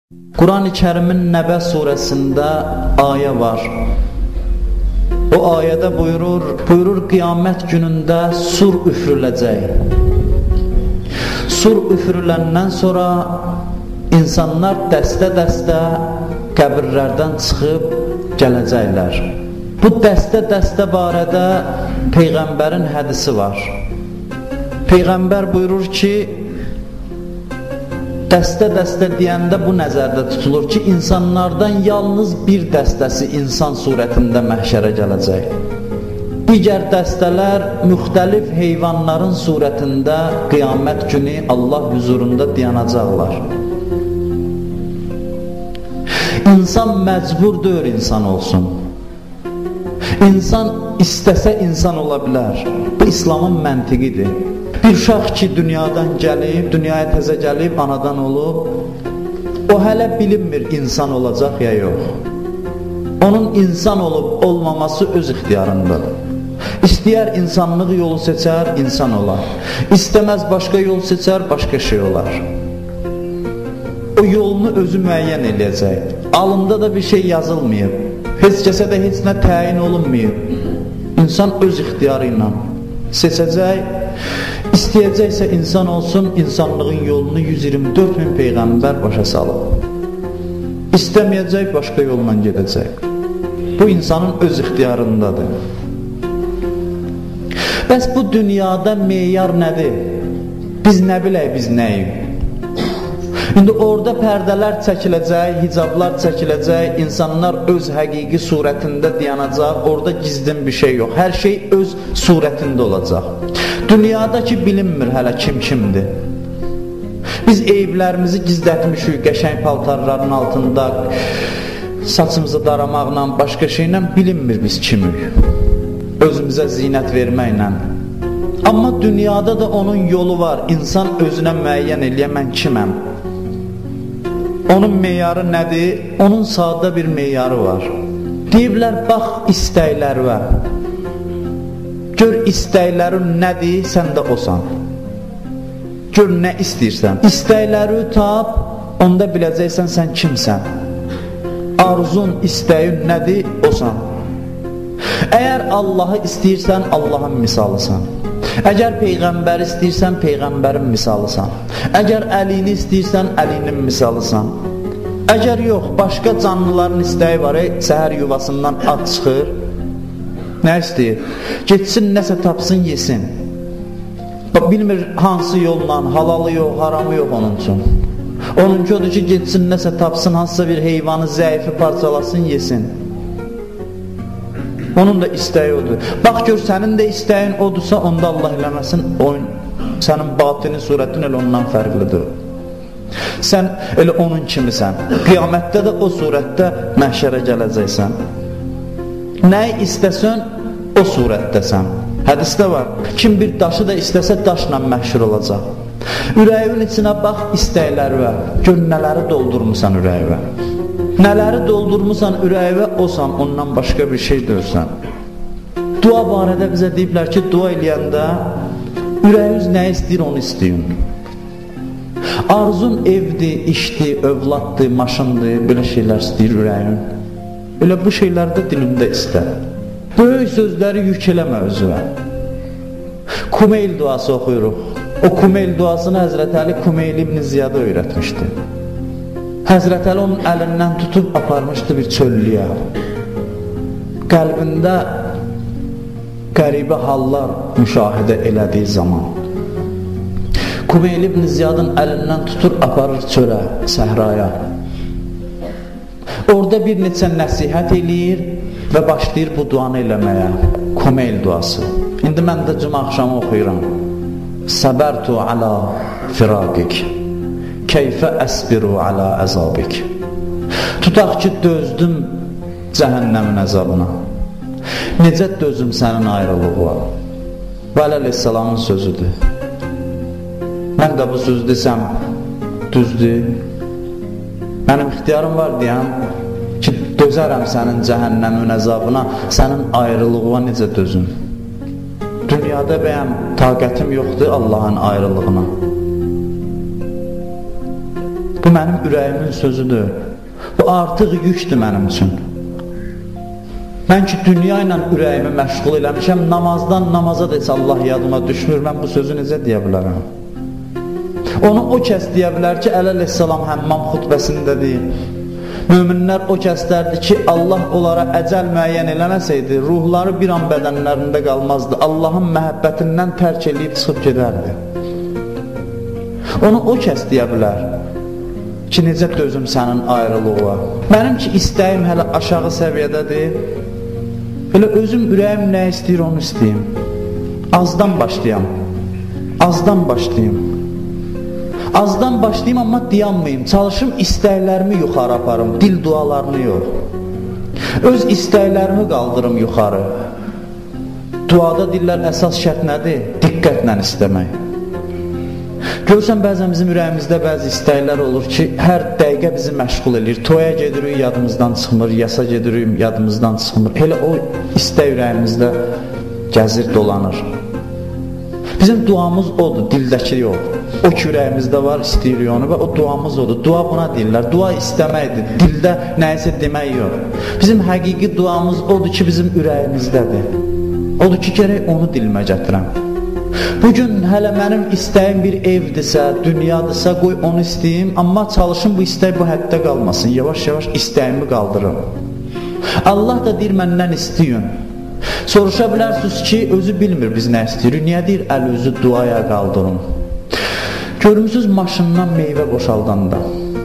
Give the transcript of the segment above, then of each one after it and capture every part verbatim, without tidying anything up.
Quran-ı Kərimin Nəbə surəsində ayə var. O ayədə buyurur, buyurur qiyamət günündə sur üfürüləcək. Sur üfürüləndən sonra insanlar dəstə-dəstə qəbirlərdən çıxıb gələcəklər. Bu dəstə-dəstə barədə Peyğəmbərin hədisi var. Peyğəmbər buyurur ki, dəstə-dəstə deyəndə bu nəzərdə tutulur ki, insanlardan yalnız bir dəstəsi insan surətində məhşərə gələcək. Digər dəstələr müxtəlif heyvanların surətində qiyamət günü Allah huzurunda dayanacaqlar. İnsan məcbur deyil insan olsun. İnsan istəsə insan ola bilər. Bu İslamın məntiqidir. Bir uşaq ki, dünyadan gəlib, dünyaya təzə gəlib, anadan olub, o hələ bilinmir insan olacaq ya yox. Onun insan olub olmaması öz ixtiyarındadır. İstəyər insanlıq yolu seçər, insan olar. İstəməz başqa yol seçər, başqa şey olar. O yolunu özü müəyyən eləyəcək. Alında da bir şey yazılmayıb. Heç kəsə də heç nə təyin olunmayıb. İnsan öz ixtiyarı ilə seçəcək. İstəyəcəksə insan olsun, insanlığın yolunu yüz iyirmi dörd min Peyğəmbər başa salıb. İstəməyəcək, başqa yolla gedəcək. Bu insanın öz ixtiyarındadır. Bəs bu dünyada meyar nədir? Biz nə bilək, biz nəyik? İndi orada pərdələr çəkiləcək, hicablar çəkiləcək, insanlar öz həqiqi surətində dayanacaq, orada gizlin bir şey yox. Hər şey öz surətində olacaq. Dünyadakı bilinmir hələ kim kimdir. Biz eyblərimizi gizlətmişik qəşəng paltarların altında, saçımızı daramaqla, başqa şeylə bilinmir biz kimik. Özümüzə zinət verməklə. Amma dünyada da onun yolu var. İnsan özünə müəyyən eləyə, mən kiməm? Onun meyarı nədir? Onun sadə bir meyarı var. Deyiblər, bax istəklər var. Gör istəklərin nədir, sən də osan. Gör nə istəyirsən. İstəkləri tap, onda biləcəksən sən kimsən. Arzun, istəyin nədir, osan. Əgər Allahı istəyirsən, Allahın misalısan. Əgər Peyğəmbər istəyirsən, Peyğəmbərin misalısan. Əgər əlini istəyirsən, əlinin misalısan. Əgər yox, başqa canlıların istəyi var, ey, səhər yuvasından at çıxır. Nə istəyir? Getsin, nəsə tapsın, yesin. Bilmir hansı yolla, halalı yox, haramı yox onun üçün. Onun ki, odur ki, getsin, nəsə tapsın, hansısa bir heyvanı zəifi parçalasın, yesin. Onun da istəyi odur. Bax gör, sənin də istəyin odursa, onda Allah eləməsin, oyun, sənin batini surətin elə ondan fərqlidir. Sən elə onun kimisən. Qiyamətdə də o surətdə məhşərə gələcəksən. Nəyi istəsən, o surətdəsən. Hədisdə var, kim bir daşı da istəsə, daşla məhşur olacaq. Ürəyin içinə bax, istəkləri var. Gör, nələri doldurmusan ürəyivə. Nələri doldurmusan ürəyivə, osan, ondan başqa bir şey dörsən. Dua barədə bizə deyiblər ki, dua eləyəndə ürəyiniz nə istəyir, onu istəyin. Arzun evdir, işdir, övladdır, maşındır, belə şeylər istəyir ürəyin. Elə bu şeylərdə dilində istər. Böyük sözləri yük eləmə özünə. Kumeyl duası oxuyuruq. O Kumeyl duasını Həzrət Əli Kumeyl İbn Ziyada öyrətmişdi. Həzrət Əli onun əlindən tutub aparmışdı bir çöllüyə. Qəlbində qəribə hallar müşahidə elədiyi zaman Kumeyl İbn Ziyadın əlindən tutur aparır çölə, səhraya. Orada bir neçə nəsihət eləyir və başlayır bu duanı eləməyə. Kumeyl duası. İndi mən də cümə axşamı oxuyuram. Səbərtu alə firaqik, keyfə əsbiru alə əzabik. Tutaq ki, dözdüm cəhənnəmin əzabına. Necə dözüm sənin ayrılıqla? Vəli əleyhissalamın sözüdür. Mən də bu sözü desəm, düzdür. Mənim ixtiyarım var deyəm ki, dözərəm sənin cəhənnəmin əzabına, sənin ayrılığına necə dözüm? Dünyada bəyəm taqətim yoxdur Allahın ayrılığına. Bu mənim ürəyimin sözüdür. Bu artıq yükdür mənim üçün. Mən ki, dünya ilə ürəyimi məşğul eləmişəm, namazdan namaza desə Allah yadıma düşmür, mən bu sözü necə deyə bilərəm? Onu o kəs deyə bilər ki, əleyhissalam həmmam xutbəsində deyil. Möminlər o kəslərdir ki, Allah onlara əcəl müəyyən eləməsəydi, ruhları bir an bədənlərində qalmazdı. Allahın məhəbbətindən tərk eləyib çıxıb gedərdi. Onu o kəs deyə bilər ki, necə dözüm sənin ayrılığa. Mənim ki, istəyim hələ aşağı səviyyədədir. Elə özüm ürəyim nə istəyir, onu istəyim. Azdan başlayam. Azdan başlayım. Azdan başlayım, amma dayanmayım. Çalışım istəklərimi yuxarı aparım, dil dualarını yox. Öz istəklərimi qaldırım yuxarı. Duada dillər əsas şərt nədir? Diqqətlə istəmək. Görürsən, bəzən bizim ürəyimizdə bəzi istəklər olur ki, hər dəqiqə bizi məşğul edir. Toya gedirik, yadımızdan çıxmır, yasa gedirik, yadımızdan çıxmır. Elə o istək ürəyimizdə gəzir, dolanır. Bizim duamız odur, dildəki yox. O ki, ürəyimizdə var, istəyirik onu və o duamız odur. Dua buna deyirlər, dua istəməkdir, dildə nəyisə demək yox. Bizim həqiqi duamız odur ki, bizim ürəyimizdədir. Odur ki, gərək onu dilimə gətirəm. Bugün hələ mənim istəyim bir evdirsə, dünyadırsa, qoy onu istəyim, amma çalışım bu istək bu həddə qalmasın, yavaş-yavaş istəyimi qaldırım. Allah da deyir, məndən istəyin. Soruşa bilərsiniz ki, özü bilmir biz nə istəyirik, niyə deyir, əl özü duaya qaldırın. Görmüsünüz, maşından meyvə boşaldanda,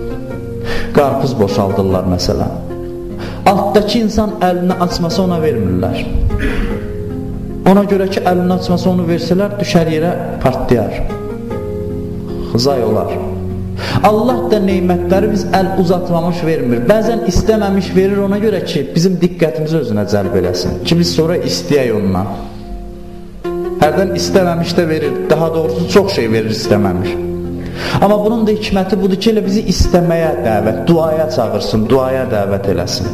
qarpız boşaldırlar məsələn. Altdakı insan əlini açmasa ona vermirlər. Ona görə ki, əlini açmasa onu versələr, düşər yerə partlayar, xızay olar. Allah da neymətləri biz əl uzatmamış vermir. Bəzən istəməmiş verir ona görə ki, bizim diqqətimizi özünə cəlb eləsin. Ki, biz sonra istəyək ondan. Hərdən istəməmiş də verir, daha doğrusu çox şey verir istəməmiş. Amma bunun da hikməti budur ki, elə bizi istəməyə dəvət, duaya çağırsın, duaya dəvət eləsin.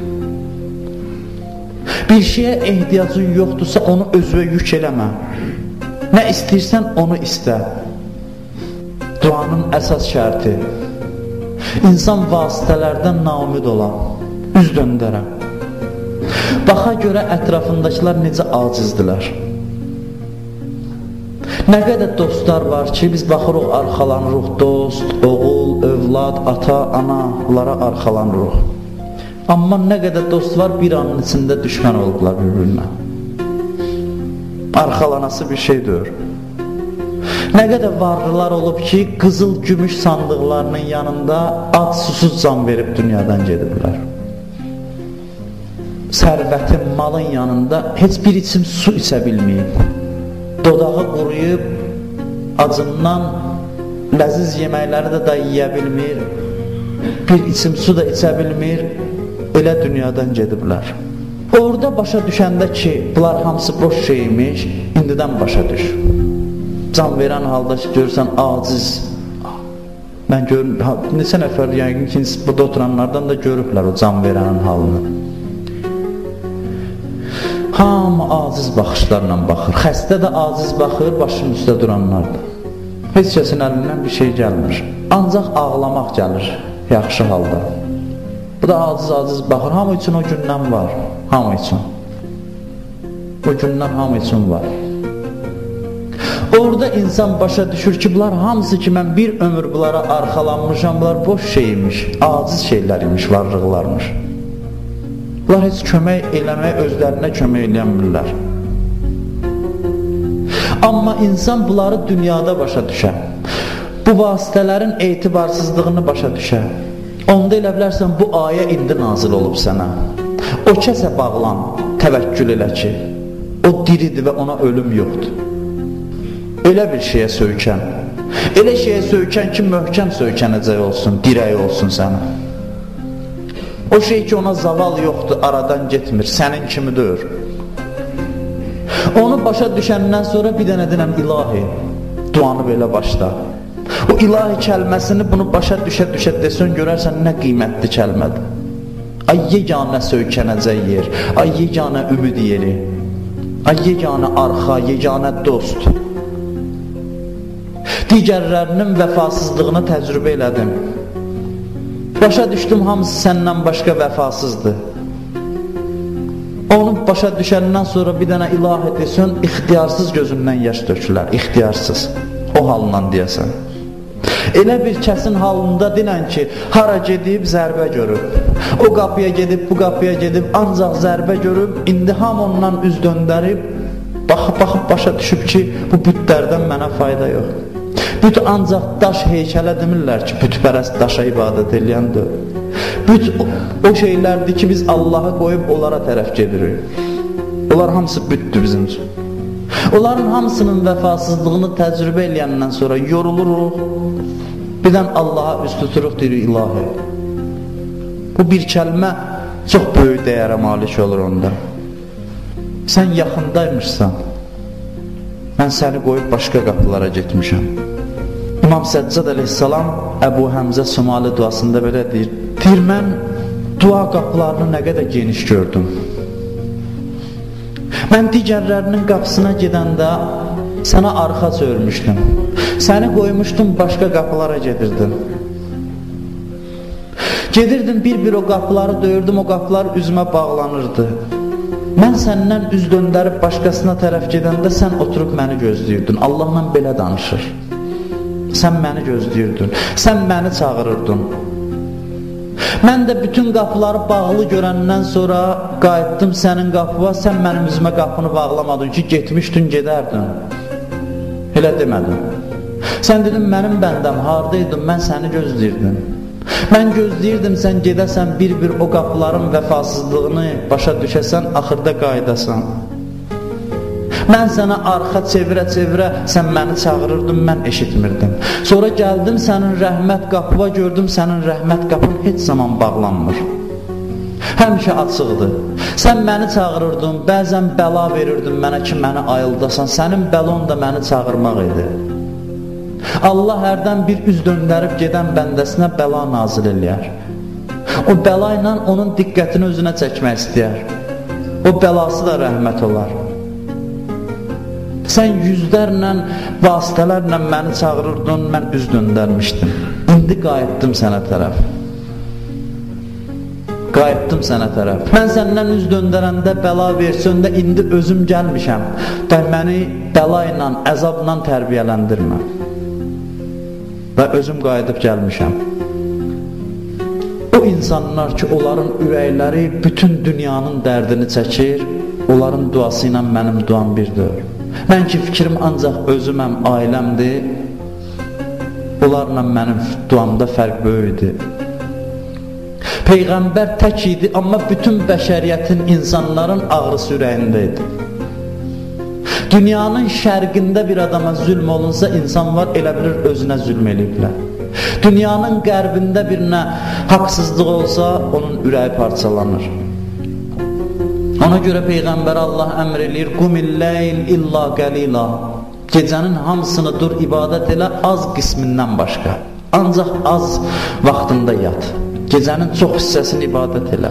Bir şeyə ehtiyacın yoxdursa onu özünə yük eləmə. Nə istəyirsən onu istə. Duanın əsas şərti İnsan vasitələrdən naumid ola, üz döndərə. Baxa görə ətrafındakılar necə acizdilər. Nə qədər dostlar var ki, biz baxırıq, arxalanırıq, dost, oğul, övlad, ata, analara arxalanırıq. Amma nə qədər dost var, bir anın içində düşmən olublar bir-birinə. Arxalanası bir şey deyir. Nə qədər varlılar olub ki, qızıl, gümüş sandıqlarının yanında ad susuz can verib dünyadan gediblər. Sərvətin, malın yanında heç bir içim su içə bilməyib. Dodağı quruyub, acından ləziz yeməkləri də da yiyə bilmir, bir içim su da içə bilmir, elə dünyadan gediblər. Orada başa düşəndə ki, bunlar hamısı boş şeymiş, indidən başa düş. Can verən halda ki, görürsən, aciz. Mən görürüm, neçə nəfər, yəni ki, burada oturanlardan da görüblər o can verənin halını. Hamı aciz baxışlarla baxır. Xəstə də aciz baxır, başının üstə duranlardır. Heç kəsin əlindən bir şey gəlmir. Ancaq ağlamaq gəlir, yaxşı halda. Bu da aciz-aciz baxır. Hamı üçün o gündən var. Hamı üçün. O gündən hamı üçün var. Orada insan başa düşür ki, bunlar hamısı ki, mən bir ömür bunlara arxalanmışam, bunlar boş şeymiş, aciz şeylər imiş, varlıqlarmış. Bunlar heç kömək eləmək, özlərinə kömək eləmirlər. Amma insan bunları dünyada başa düşər. Bu vasitələrin etibarsızlığını başa düşər. Onda elə bilərsən, bu ayə indi nazil olub sənə. O kəsə bağlan, təvəkkül elə ki, o diridir və ona ölüm yoxdur. Elə bir şeyə söykən. Elə şeyə söykən ki, möhkəm söykənəcək olsun, dirək olsun sənə. O şey ki, ona zaval yoxdur, aradan getmir, sənin kimi deyir. Onu başa düşəndən sonra bir dənə dinəm ilahi, duanı belə başla. O ilahi kəlməsini bunu başa düşə-düşə desən, görərsən nə qiymətli kəlmədir. Ay yeganə söykənəcək yer, ay yeganə ümid yeri, ay yeganə arxa, yeganə dost. Digərlərinin vəfasızlığını təcrübə elədim. Başa düşdüm, hamısı səndən başqa vəfasızdır. Onu başa düşəndən sonra bir dənə ilahi desən, ixtiyarsız gözündən yaş dökülər, ixtiyarsız. O halından deyəsən. Elə bir kəsin halında dinən ki, hara gedib zərbə görüb. O qapıya gedib, bu qapıya gedib, ancaq zərbə görüb, indi ham ondan üz döndərib, baxıb-baxıb başa düşüb ki, bu bütlərdən mənə fayda yox. Büt ancaq daş heykələ demirlər ki, bütpərəst daşa ibadət eləyəndir. Büt o şeylərdir ki, biz Allahı qoyub onlara tərəf gedirik. Onlar hamısı bütdür bizim üçün. Onların hamısının vəfasızlığını təcrübə eləyəndən sonra yoruluruq, birdən Allaha üz tuturuq, deyirik ilahi. Bu bir kəlmə çox böyük dəyərə malik olur onda. Sən yaxındaymışsan, mən səni qoyub başqa qapılara getmişəm. İmam Səccad əleyhissalam Əbu Həmzə Somali duasında belə deyir, deyir, mən dua qapılarını nə qədər geniş gördüm. Mən digərlərinin qapısına gedəndə sənə arxa çörmüşdüm. Səni qoymuşdum, başqa qapılara gedirdim. Gedirdim, bir-bir o qapıları döyürdüm, o qapılar üzümə bağlanırdı. Mən səndən üz döndərib başqasına tərəf gedəndə sən oturub məni gözləyirdin. Allahla belə danışır. Sən məni gözləyirdin, sən məni çağırırdın. Mən də bütün qapıları bağlı görəndən sonra qayıtdım sənin qapıva, sən mənim üzümə qapını bağlamadın ki, getmişdin, gedərdin. Elə demədin. Sən dedin, mənim bəndəm haradaydın, mən səni gözləyirdim. Mən gözləyirdim, sən gedəsən, bir-bir o qapıların vəfasızlığını başa düşəsən, axırda qayıdasan. Mən sənə arxa çevirə-çevirə, sən məni çağırırdın, mən eşitmirdim. Sonra gəldim, sənin rəhmət qapıva gördüm, sənin rəhmət qapın heç zaman bağlanmır. Həmişə açıqdır. Sən məni çağırırdın, bəzən bəla verirdin mənə ki, məni ayıldasan. Sənin bəlon da məni çağırmaq idi. Allah hərdən bir üz döndərib gedən bəndəsinə bəla nazil eləyər. O bəla ilə onun diqqətini özünə çəkmək istəyər. O bəlası da rəhmət olar. Sən yüzlərlə, vasitələrlə məni çağırırdın, mən üz döndərmişdim. İndi qayıtdım sənə tərəf. Qayıtdım sənə tərəf. Mən səndən üz döndərəndə bəla versən də indi özüm gəlmişəm. Və məni bəla ilə, əzabla tərbiyələndirmə. Və özüm qayıdıb gəlmişəm. O insanlar ki, onların ürəkləri bütün dünyanın dərdini çəkir, onların duası ilə mənim duam birdir. Mən ki, fikrim ancaq özüməm, ailəmdir, onlarla mənim duamda fərq böyüdür. Peyğəmbər tək idi, amma bütün bəşəriyyətin, insanların ağrısı ürəyində idi. Dünyanın şərqində bir adama zülm olunsa, insan var, elə bilir özünə zülm eləyiblər. Dünyanın qərbində birinə haqsızlıq olsa, onun ürəyi parçalanır. Ona görə Peyğəmbər Allah əmr eləyir, qumilləyl illa qəlila. Gecənin hamısını dur, ibadət elə, az qismindən başqa. Ancaq az vaxtında yat. Gecənin çox hissəsini ibadət elə.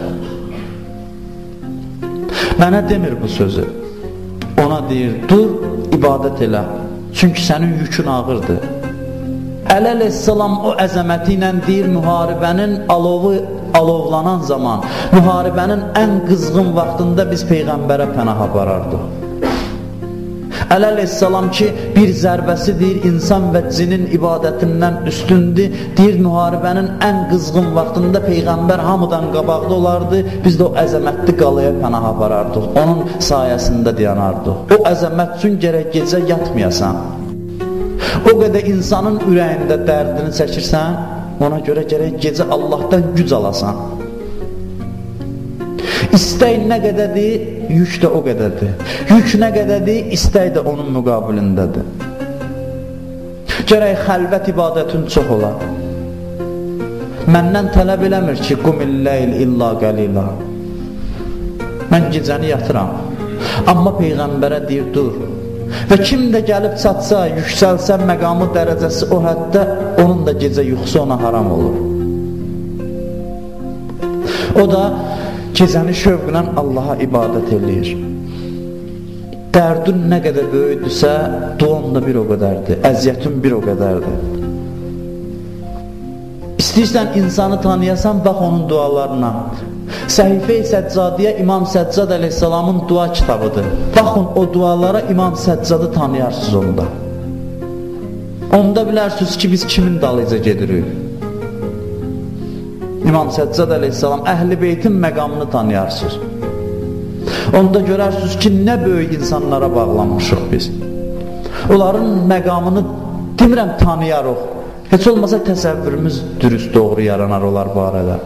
Mənə demir bu sözü. Ona deyir, dur, ibadət elə. Çünki sənin yükün ağırdır. Əli əleyhissalam o əzəməti ilə deyir, müharibənin alovu alovlanan zaman, müharibənin ən qızğın vaxtında biz Peyğəmbərə pənah aparardıq. Əli əleyhissalam ki, bir zərbəsi deyir, insan və cinin ibadətindən üstündür, deyir, müharibənin ən qızğın vaxtında Peyğəmbər hamıdan qabaqda olardı, biz də o əzəmətli qalaya pənah aparardıq, onun sayəsində dayanardıq. O əzəmət üçün gərək gecə yatmayasan. O qədər insanın ürəyində dərdini çəkirsən, ona görə gərək gecə Allahdan güc alasan. İstək nə qədərdir, yük də o qədərdir. Yük nə qədərdir, istək də onun müqabilindədir. Gərək xəlvət ibadətin çox ola. Məndən tələb eləmir ki, qumilləyl illa qəlila. Mən gecəni yatıram. Amma Peyğəmbərə deyir, dur. Və kim də gəlib çatsa, yüksəlsə, məqamı dərəcəsi o həddə, onun da gecə yuxusu ona haram olur. O da gecəni şövqlə Allaha ibadət eləyir. Dərdün nə qədər böyüdürsə, duan da bir o qədərdir, əziyyətin bir o qədərdir. İstəyirsən insanı tanıyasan, bax onun dualarına. Səhifə-i Səccadiyə İmam Səccad əleyhissalamın dua kitabıdır. Baxın o dualara, İmam Səccadı tanıyarsınız onda. Onda bilərsiniz ki, biz kimin dalıca gedirik? İmam Səccad əleyhissalam, Əhl-i Beytin məqamını tanıyarsınız. Onda görərsiniz ki, nə böyük insanlara bağlanmışıq biz. Onların məqamını demirəm tanıyarıq. Heç olmasa təsəvvürümüz dürüst doğru yaranar onlar barədə.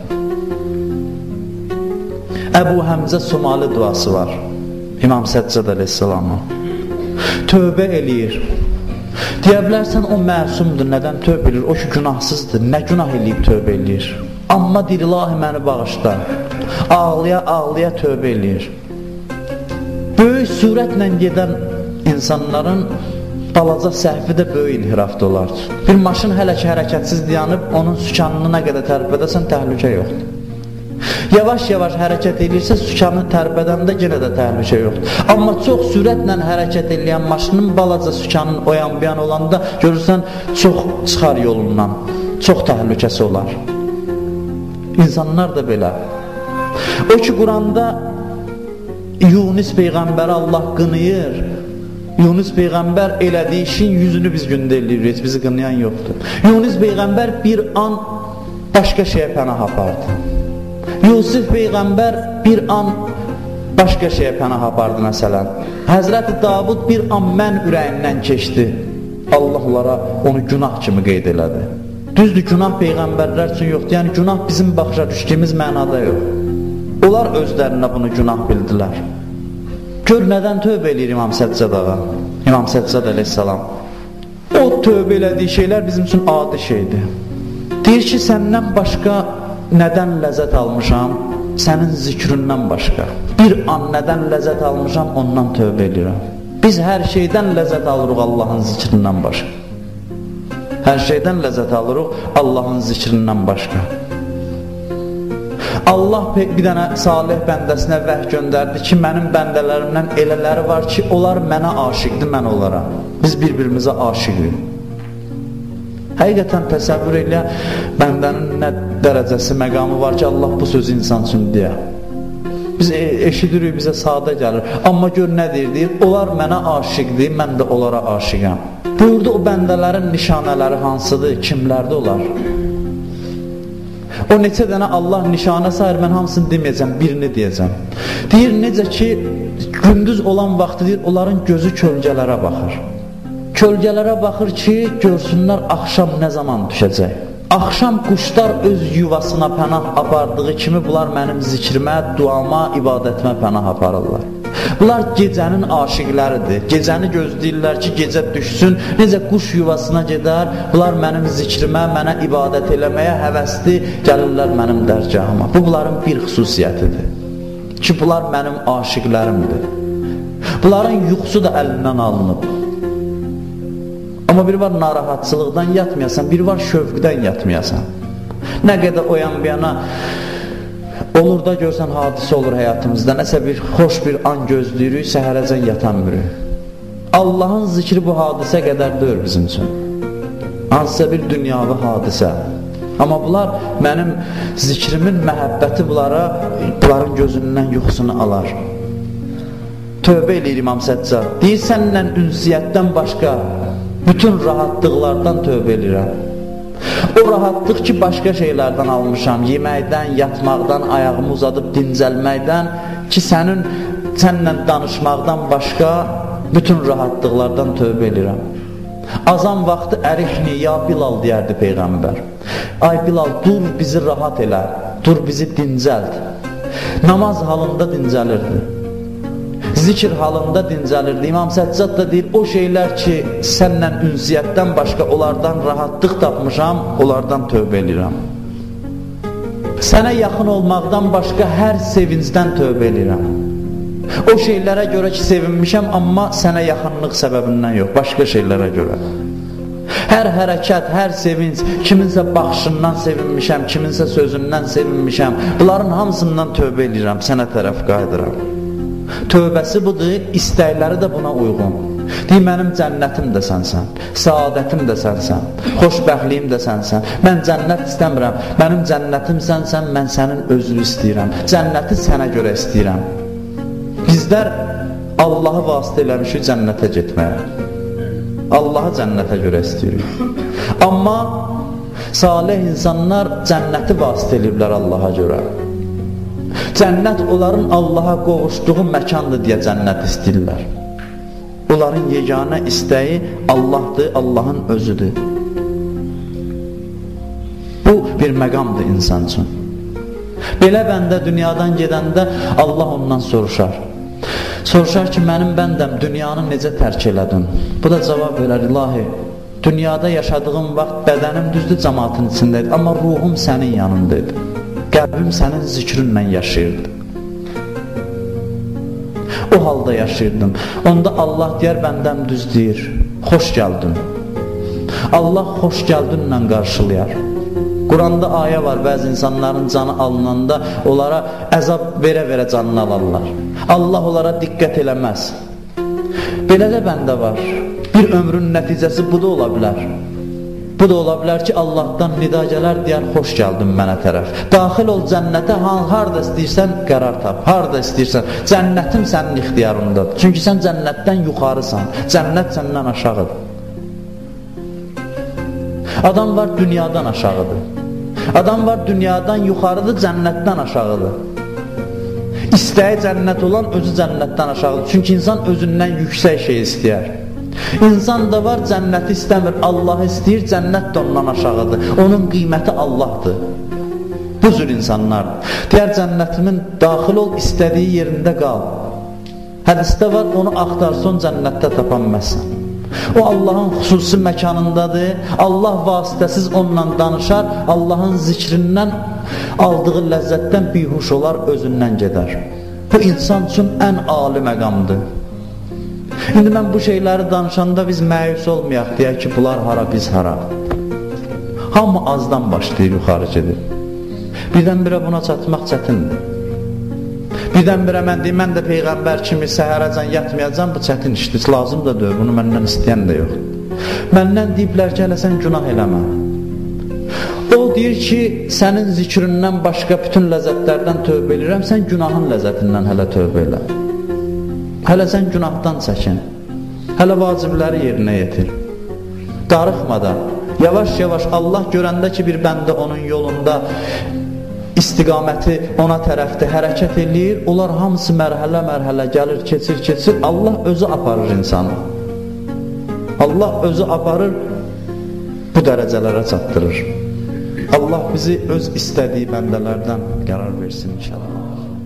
Əbu Həmzə Somali duası var İmam Səccad əleyhissalamın. Tövbə eləyir. Deyə bilərsən o məsumdur, nədən tövbə eləyir? O ki günahsızdır, nə günah eləyib tövbə eləyir? Amma deyir, ilahi məni bağışla. Ağlaya ağlaya tövbə eləyir. Böyük surətlə gedən insanların balaca səhvi də böyük inhirafda olar. Bir maşın hələ ki hərəkətsiz dayanıb, onun sükanını nə qədər tərb edəsən təhlükə yoxdur. Yavaş-yavaş hərəkət edirsə, sükanı tərb edəndə yenə də təhlükə yoxdur. Amma çox sürətlə hərəkət edən maşının balaca sükanın oyan-biyan olanda görürsən, çox çıxar yolundan, çox təhlükəsi olar. İnsanlar da belə. O ki, Quranda Yunus Peyğəmbəri Allah qınıyır. Yunus Peyğəmbər elədiyi işin yüzünü biz gündə eləyirik, bizi qınayan yoxdur. Yunus Peyğəmbər bir an başqa şeyə pənah apardı. Yusuf Peyğəmbər bir an başqa şeyə pənah apardı məsələn. Həzrəti Davud bir an mən ürəyindən keçdi. Allah onlara onu günah kimi qeyd elədi. Düzdür, günah Peyğəmbərlər üçün yoxdur. Yəni günah bizim baxışa düşdüyümüz mənada yox. Onlar özlərinə bunu günah bildilər. Gör nədən tövbə eləyir İmam Səccad ağa, İmam Səccad əleyhissalam. O tövbə elədiyi şeylər bizim üçün adi şeydir. Deyir ki, səndən başqa nədən ləzzət almışam? Sənin zikrindən başqa. Bir an nədən ləzzət almışam, ondan tövbə eləyirəm. Biz hər şeydən ləzzət alırıq Allahın zikrindən başqa. Hər şeydən ləzzət alırıq Allahın zikrindən başqa. Allah bir dənə salih bəndəsinə vəh göndərdi ki, mənim bəndələrimdən elələri var ki, onlar mənə aşiqdir, mən onlara. Biz bir-birimizə aşiqik. Həqiqətən təsəvvür elə, bəndənin nə dərəcəsi, məqamı var ki, Allah bu sözü insan üçün deyə. Biz eşidirik, bizə sadə gəlir. Amma gör nə deyir, deyir, onlar mənə aşiqdir, mən də onlara aşiqəm. Burada o bəndələrin nişanələri hansıdır, kimlərdir onlar? O neçə dənə Allah nişanə sayır, mən hamısını deməyəcəm, birini deyəcəm. Deyir, necə ki, gündüz olan vaxtı deyir, onların gözü kölgələrə baxır. Kölgələrə baxır ki, görsünlər axşam nə zaman düşəcək. Axşam quşlar öz yuvasına pənah apardığı kimi bunlar mənim zikrimə, duama, ibadətimə pənah aparırlar. Bunlar gecənin aşiqləridir. Gecəni gözləyirlər ki, gecə düşsün. Necə quş yuvasına gedər, bunlar mənim zikrimə, mənə ibadət eləməyə həvəsli gəlirlər mənim dərgahıma. Bu, bunların bir xüsusiyyətidir. Ki, bunlar mənim aşiqlərimdir. Bunların yuxusu da əlindən alınıb. Amma biri var narahatçılıqdan yatmayasan, biri var şövqdən yatmayasan. Nə qədər oyan bir yana olur da görsən hadisə olur həyatımızda, nəsə bir xoş bir an gözləyirik, səhərəcən yatanmırıq. Allahın zikri bu hadisə qədər deyir bizim üçün. Hansısa bir dünyavi hadisə. Amma bunlar mənim zikrimin məhəbbəti bunlara, bunların gözündən yuxusunu alar. Tövbə eləyir İmam Səccad. Deyir, səninlə ünsiyyətdən başqa bütün rahatlıqlardan tövbə eləyirəm. O rahatlıq ki, başqa şeylərdən almışam, yeməkdən, yatmaqdan, ayağımı uzadıb dincəlməkdən ki, sənin, sənlə danışmaqdan başqa bütün rahatlıqlardan tövbə eləyirəm. Azan vaxtı ərifni, ya Bilal deyərdi Peyğəmbər. Ay Bilal, dur bizi rahat elə, dur bizi dincəld. Namaz halında dincəlirdi. Zikr halında dincəlirdi. İmam Səccad da deyir, o şeylər ki, sənlə ünsiyyətdən başqa onlardan rahatlıq tapmışam, onlardan tövbə eləyirəm. Sənə yaxın olmaqdan başqa hər sevincdən tövbə eləyirəm. O şeylərə görə ki, sevinmişəm, amma sənə yaxınlıq səbəbindən yox, başqa şeylərə görə. Hər hərəkət, hər sevinç, kiminsə baxışından sevinmişəm, kiminsə sözündən sevinmişəm, bunların hamısından tövbə eləyirəm, sənə tərəf qayıdıram. Tövbəsi budur, istəkləri də buna uyğun. Deyir, mənim cənnətim də sənsən, səadətim də sənsən, xoşbəxtliyim də sənsən. Mən cənnət istəmirəm, mənim cənnətim sənsən, mən sənin özünü istəyirəm. Cənnəti sənə görə istəyirəm. Bizlər Allahı vasitə eləmişik cənnətə getməyə. Allahı cənnətə görə istəyirik. Amma salih insanlar cənnəti vasitə eləyiblər Allaha görə. Cənnət onların Allaha qovuşduğu məkandır deyə cənnət istəyirlər. Onların yeganə istəyi Allahdır, Allahın özüdür. Bu bir məqamdır insan üçün. Belə bəndə dünyadan gedəndə Allah ondan soruşar. Soruşar ki, mənim bəndəm dünyanı necə tərk elədin? Bu da cavab verər, ilahi, dünyada yaşadığım vaxt bədənim düzdür cəmaatın içindəydi, amma ruhum sənin yanındaydı. Qəlbim sənin zikrinlə yaşayırdı. O halda yaşayırdım. Onda Allah deyər, bəndəm düz deyir, xoş gəldin. Allah xoş gəldinlə qarşılayar. Quranda ayə var, bəzi insanların canı alınanda onlara əzab verə-verə canını alarlar. Allah onlara diqqət eləməz. Belə də bəndə var. Bir ömrün nəticəsi bu da ola bilər. Bu da ola bilər ki, Allahdan nida gələr, deyər, xoş gəldin mənə tərəf. Daxil ol cənnətə, harada istəyirsən qərar tap, harada istəyirsən. Cənnətim sənin ixtiyarındadır. Çünki sən cənnətdən yuxarısan, cənnət səndən aşağıdır. Adam var dünyadan aşağıdır. Adam var dünyadan yuxarıdır, cənnətdən aşağıdır. İstəyi cənnət olan özü cənnətdən aşağıdır. Çünki insan özündən yüksək şey istəyər. İnsan da var cənnəti istəmir, Allah istəyir, cənnət də ondan aşağıdır. Onun qiyməti Allahdır. Bu cür insanlardır. Deyər, cənnətimin daxil ol, istədiyi yerində qal. Hədisdə var, onu axtarsan cənnətdə tapanməzsən. O Allahın xüsusi məkanındadır. Allah vasitəsiz onunla danışar, Allahın zikrindən aldığı ləzzətdən bihuş olar, özündən gedər. Bu insan üçün ən ali məqamdır. İndi mən bu şeyləri danışanda biz məyus olmayaq, deyək ki, bunlar hara, biz hara. Hamı azdan başlayır, yuxarı gedir. Birdən-birə buna çatmaq çətindir. Birdən-birə mən deyim, mən də Peyğəmbər kimi səhərəcən yatmayacam, bu çətin işdir, lazım da deyil, bunu məndən istəyən də yox. Məndən deyiblər ki, hələ sən günah eləmə. O deyir ki, sənin zikrindən başqa bütün ləzzətlərdən tövbə edirəm, sən günahın ləzzətindən hələ tövbə elə. Hələ sən günahdan çəkin. Hələ vacibləri yerinə yetir. Darıxmadan, yavaş-yavaş Allah görəndə ki, bir bəndə onun yolunda istiqaməti ona tərəfdə hərəkət eləyir, onlar hamısı mərhələ-mərhələ gəlir, keçir, keçir, Allah özü aparır insanı. Allah özü aparır, bu dərəcələrə çatdırır. Allah bizi öz istədiyi bəndələrdən qərar versin inşallah.